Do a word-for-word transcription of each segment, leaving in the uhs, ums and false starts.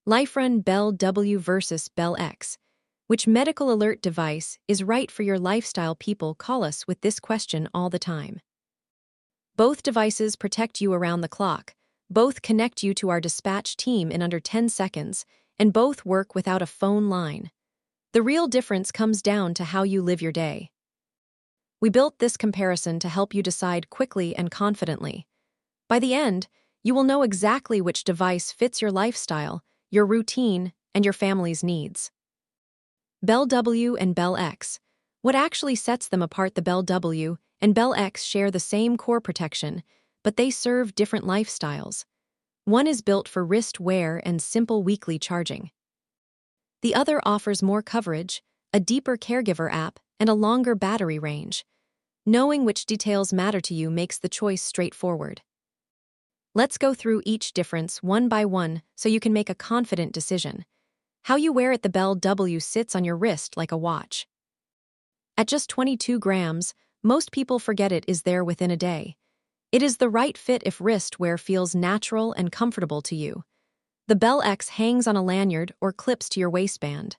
LifeRun Bell W versus Bell X. Which medical alert device is right for your lifestyle? People call us with this question all the time. Both devices protect you around the clock, both connect you to our dispatch team in under ten seconds, and both work without a phone line. The real difference comes down to how you live your day. We built this comparison to help you decide quickly and confidently. By the end, you will know exactly which device fits your lifestyle, your routine, and your family's needs. Bell W and Bell X. What actually sets them apart? The Bell W and Bell X share the same core protection, but they serve different lifestyles. One is built for wrist wear and simple weekly charging. The other offers more coverage, a deeper caregiver app, and a longer battery range. Knowing which details matter to you makes the choice straightforward. Let's go through each difference one by one so you can make a confident decision. How you wear it. The Bell W sits on your wrist like a watch. At just twenty-two grams, most people forget it is there within a day. It is the right fit if wrist wear feels natural and comfortable to you. The Bell X hangs on a lanyard or clips to your waistband.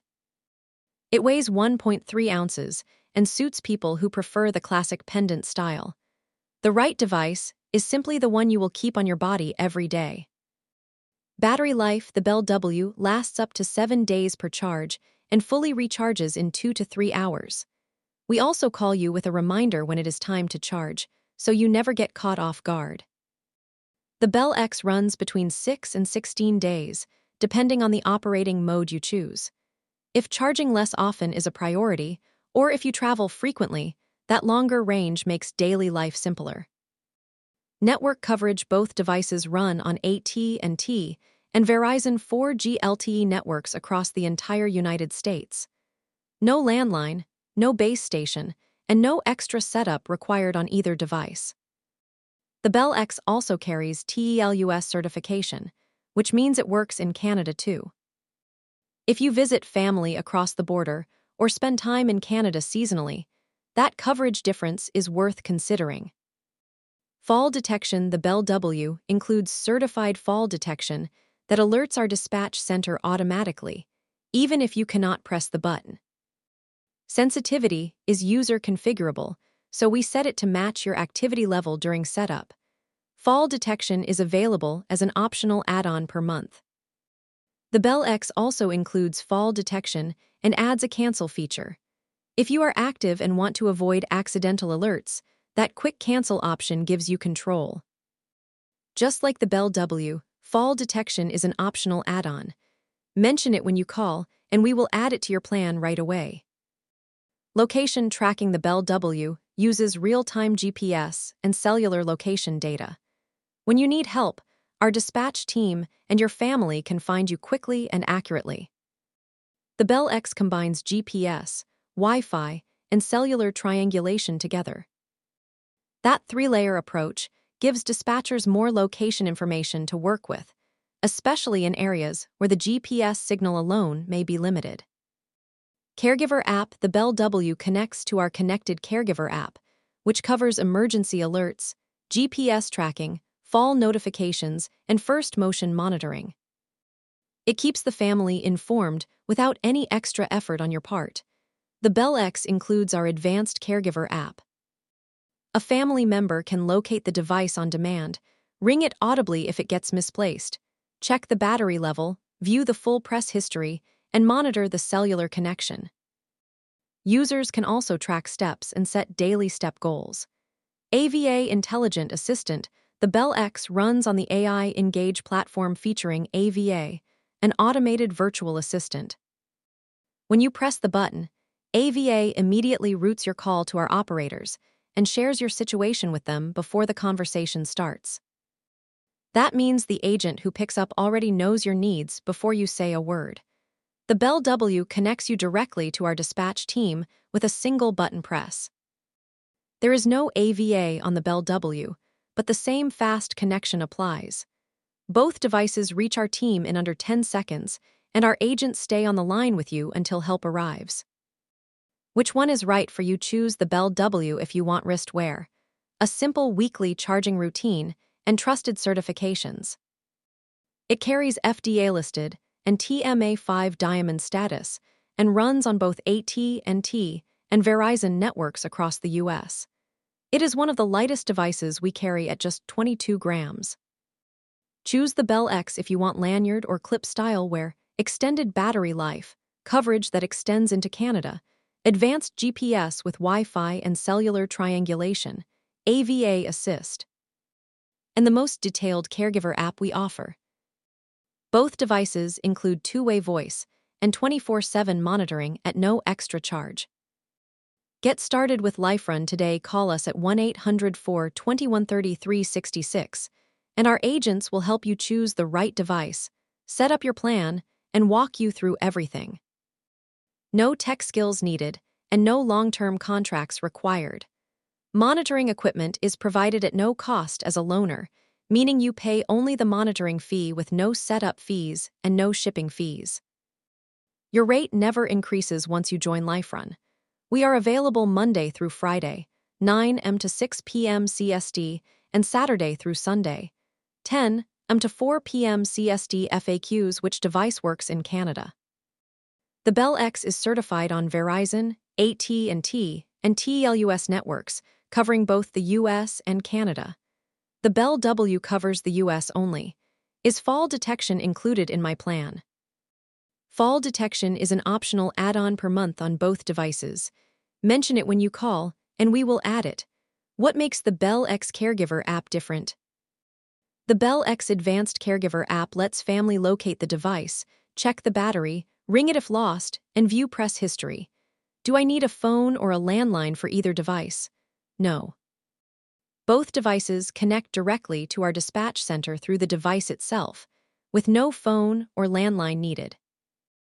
It weighs one point three ounces and suits people who prefer the classic pendant style. The right device is simply the one you will keep on your body every day. Battery life. The Bell W lasts up to seven days per charge and fully recharges in two to three hours. We also call you with a reminder when it is time to charge, so you never get caught off guard. The Bell X runs between six and sixteen days, depending on the operating mode you choose. If charging less often is a priority, or if you travel frequently, that longer range makes daily life simpler. Network coverage. Both devices run on A T and T and Verizon four G L T E networks across the entire United States. No landline, no base station, and no extra setup required on either device. The Bell X also carries T E L U S certification, which means it works in Canada too. If you visit family across the border or spend time in Canada seasonally, that coverage difference is worth considering. Fall detection. The Bell W includes certified fall detection that alerts our dispatch center automatically, even if you cannot press the button. Sensitivity is user configurable, so we set it to match your activity level during setup. Fall detection is available as an optional add-on per month. The Bell X also includes fall detection and adds a cancel feature. If you are active and want to avoid accidental alerts, that quick cancel option gives you control. Just like the Bell W, fall detection is an optional add-on. Mention it when you call, and we will add it to your plan right away. Location tracking. The Bell W uses real-time G P S and cellular location data. When you need help, our dispatch team and your family can find you quickly and accurately. The Bell X combines G P S, Wi-Fi, and cellular triangulation together. That three-layer approach gives dispatchers more location information to work with, especially in areas where the G P S signal alone may be limited. Caregiver app. The Bell W connects to our connected caregiver app, which covers emergency alerts, G P S tracking, fall notifications, and first motion monitoring. It keeps the family informed without any extra effort on your part. The Bell X includes our advanced caregiver app. A family member can locate the device on demand, ring it audibly if it gets misplaced, check the battery level, view the full press history, and monitor the cellular connection. Users can also track steps and set daily step goals. A V A Intelligent Assistant. The Bell X runs on the A I Engage platform featuring A V A, an automated virtual assistant. When you press the button, A V A immediately routes your call to our operators and shares your situation with them before the conversation starts. That means the agent who picks up already knows your needs before you say a word. The Bell W connects you directly to our dispatch team with a single button press. There is no A V A on the Bell W, but the same fast connection applies. Both devices reach our team in under ten seconds, and our agents stay on the line with you until help arrives. Which one is right for you? Choose the Bell W if you want wrist wear, a simple weekly charging routine, and trusted certifications. It carries F D A-listed and T M A five Diamond status, and runs on both A T and T and Verizon networks across the U S. It is one of the lightest devices we carry at just twenty-two grams. Choose the Bell X if you want lanyard or clip style wear, extended battery life, coverage that extends into Canada, advanced G P S with Wi-Fi and cellular triangulation, A V A assist, and the most detailed caregiver app we offer. Both devices include two-way voice and twenty-four seven monitoring at no extra charge. Get started with LifeRun today. Call us at one eight hundred, four two one, three three six six, and our agents will help you choose the right device, set up your plan, and walk you through everything. No tech skills needed, and no long-term contracts required. Monitoring equipment is provided at no cost as a loaner, meaning you pay only the monitoring fee with no setup fees and no shipping fees. Your rate never increases once you join LifeRun. We are available Monday through Friday, nine a m to six p m C S T, and Saturday through Sunday, ten a m to four p m C S T. F A Qs: which device works in Canada. The Bell X is certified on Verizon, A T and T, and T L U S networks, covering both the U S and Canada. The Bell W covers the U S only. Is fall detection included in my plan? Fall detection is an optional add-on per month on both devices. Mention it when you call, and we will add it. What makes the Bell X Caregiver app different? The Bell X Advanced Caregiver app lets family locate the device, check the battery, ring it if lost, and view press history. Do I need a phone or a landline for either device? No. Both devices connect directly to our dispatch center through the device itself, with no phone or landline needed.